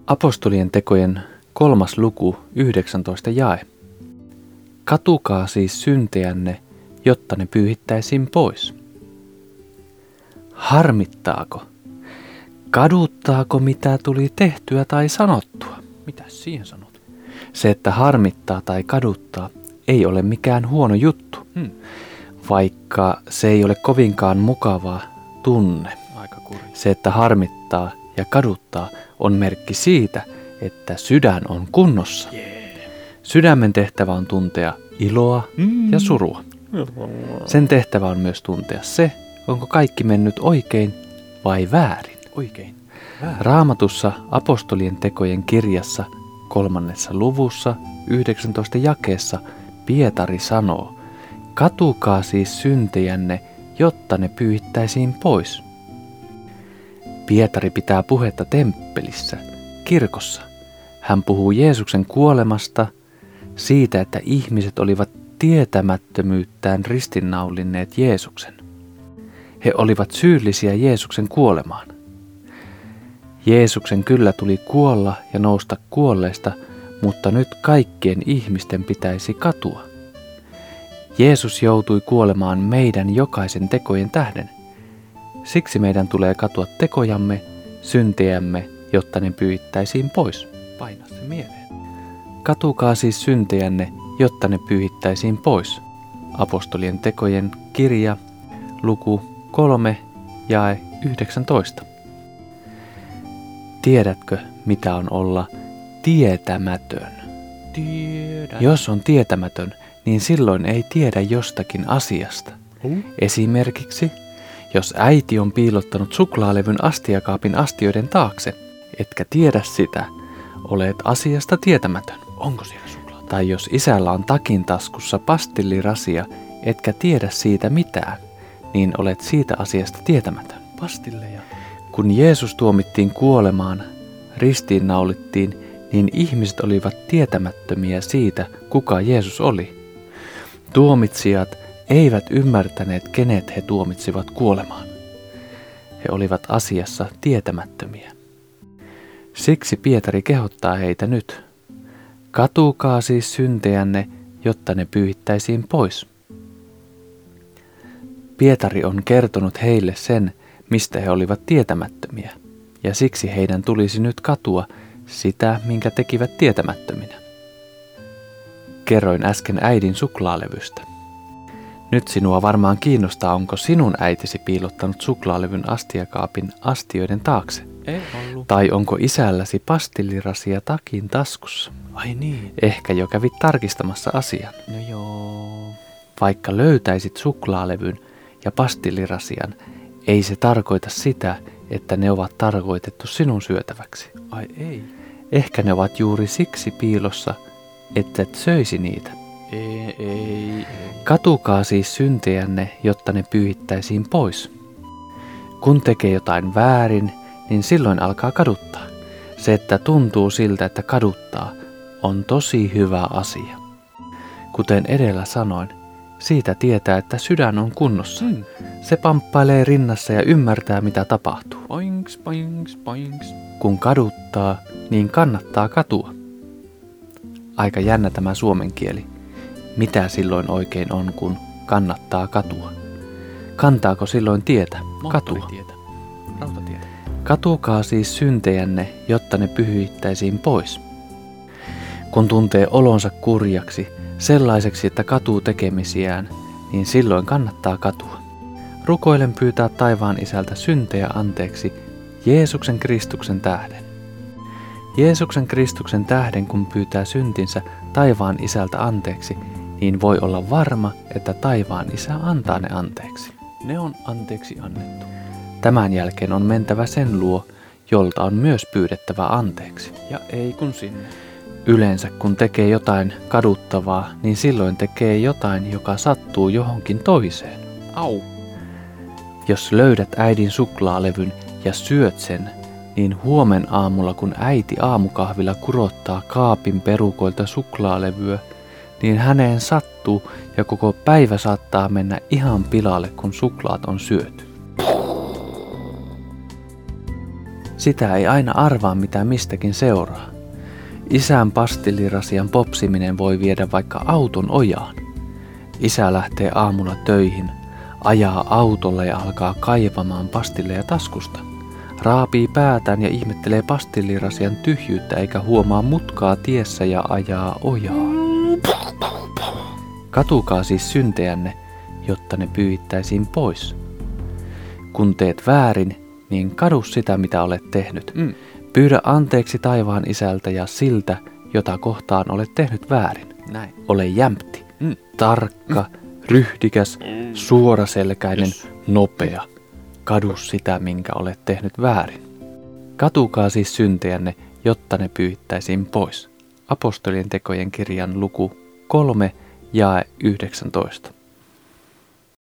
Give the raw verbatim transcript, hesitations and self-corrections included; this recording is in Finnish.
Apostolien tekojen kolmas luku, yhdeksäntoista jae. Katukaa siis syntejänne, jotta ne pyyhittäisiin pois. Harmittaako? Kaduttaako, mitä tuli tehtyä tai sanottua? Mitä siihen sanot? Se, että harmittaa tai kaduttaa, ei ole mikään huono juttu, Hmm. vaikka se ei ole kovinkaan mukava tunne. Aika kurja. Se, että harmittaa ja kaduttaa, on merkki siitä, että sydän on kunnossa. Yeah. Sydämen tehtävä on tuntea iloa Mm. ja surua. Sen tehtävä on myös tuntea se, onko kaikki mennyt oikein vai väärin. Oikein. Väärin. Raamatussa apostolien tekojen kirjassa kolmannessa luvussa yhdeksäntoista jakeessa Pietari sanoo, katukaa siis syntejänne, jotta ne pyyhittäisiin pois. Pietari pitää puhetta temppelissä, kirkossa. Hän puhuu Jeesuksen kuolemasta, siitä, että ihmiset olivat tietämättömyyttään ristinnaulinneet Jeesuksen. He olivat syyllisiä Jeesuksen kuolemaan. Jeesuksen kyllä tuli kuolla ja nousta kuolleista, mutta nyt kaikkien ihmisten pitäisi katua. Jeesus joutui kuolemaan meidän jokaisen tekojen tähden. Siksi meidän tulee katua tekojamme, syntejämme, jotta ne pyyhittäisiin pois. Paina se mieleen. Katukaa siis syntejänne, jotta ne pyyhittäisiin pois. Apostolien tekojen kirja, luku kolme, jae yhdeksäntoista. Tiedätkö, mitä on olla tietämätön? Tiedän. Jos on tietämätön, niin silloin ei tiedä jostakin asiasta. Huh? Esimerkiksi, jos äiti on piilottanut suklaalevyn astiakaapin astioiden taakse, etkä tiedä sitä, olet asiasta tietämätön. Onko siellä suklaata? Tai jos isällä on takin taskussa pastillirasia, etkä tiedä siitä mitään, niin olet siitä asiasta tietämätön. Pastilleja. Kun Jeesus tuomittiin kuolemaan, ristiin naulittiin, niin ihmiset olivat tietämättömiä siitä, kuka Jeesus oli. Tuomitsijat eivät ymmärtäneet, kenet he tuomitsivat kuolemaan. He olivat asiassa tietämättömiä. Siksi Pietari kehottaa heitä nyt. Katukaa siis syntejänne, jotta ne pyyhittäisiin pois. Pietari on kertonut heille sen, mistä he olivat tietämättömiä, ja siksi heidän tulisi nyt katua sitä, minkä tekivät tietämättöminä. Kerroin äsken äidin suklaalevystä. Nyt sinua varmaan kiinnostaa, onko sinun äitisi piilottanut suklaalevyn astiakaapin astioiden taakse, Ei ollut. tai onko isälläsi pastillirasia takin taskussa. Ai niin. Ehkä jo kävit tarkistamassa asian. No joo. Vaikka löytäisit suklaalevyn ja pastillirasian, ei se tarkoita sitä, että ne ovat tarkoitettu sinun syötäväksi. Ai ei. Ehkä ne ovat juuri siksi piilossa, että et söisi niitä. Ei, ei, ei. Katukaa siis syntejänne, jotta ne pyyhittäisiin pois. Kun tekee jotain väärin, niin silloin alkaa kaduttaa. Se, että tuntuu siltä, että kaduttaa, on tosi hyvä asia. Kuten edellä sanoin, siitä tietää, että sydän on kunnossa. Hmm. Se pamppailee rinnassa ja ymmärtää, mitä tapahtuu. Poinks, poinks, poinks. Kun kaduttaa, niin kannattaa katua. Aika jännä tämä suomen kieli. Mitä silloin oikein on, kun kannattaa katua? Kantaako silloin tietä, katua? Moottoritietä. Rautatietä. Katukaa siis syntejänne, jotta ne pyhittäisiin pois. Kun tuntee olonsa kurjaksi, sellaiseksi, että katuu tekemisiään, niin silloin kannattaa katua. Rukoilen pyytää taivaan isältä syntejä anteeksi Jeesuksen Kristuksen tähden. Jeesuksen Kristuksen tähden, kun pyytää syntinsä taivaan isältä anteeksi, niin voi olla varma, että taivaan isä antaa ne anteeksi. Ne on anteeksi annettu. Tämän jälkeen on mentävä sen luo, jolta on myös pyydettävä anteeksi. Ja ei kun sinne. Yleensä kun tekee jotain kaduttavaa, niin silloin tekee jotain, joka sattuu johonkin toiseen. Au. Jos löydät äidin suklaalevyn ja syöt sen, niin huomen aamulla kun äiti aamukahvilla kurottaa kaapin perukoilta suklaalevyä, niin häneen sattuu ja koko päivä saattaa mennä ihan pilalle, kun suklaat on syöty. Sitä ei aina arvaa, mitä mistäkin seuraa. Isän pastillirasian popsiminen voi viedä vaikka auton ojaan. Isä lähtee aamulla töihin, ajaa autolla ja alkaa kaivamaan pastilleja taskusta. Raapii päätään ja ihmettelee pastillirasian tyhjyyttä eikä huomaa mutkaa tiessä ja ajaa ojaan. Katukaa siis syntejänne, jotta ne pyyhittäisiin pois. Kun teet väärin, niin kadu sitä, mitä olet tehnyt. Mm. Pyydä anteeksi taivaan isältä ja siltä, jota kohtaan olet tehnyt väärin. Näin. Ole jämpti, Mm. tarkka, ryhdikäs, suoraselkäinen, Yes. nopea. Kadu sitä, minkä olet tehnyt väärin. Katukaa siis syntejänne, jotta ne pyyhittäisiin pois. Apostolien tekojen kirjan luku kolme, jae yhdeksäntoista.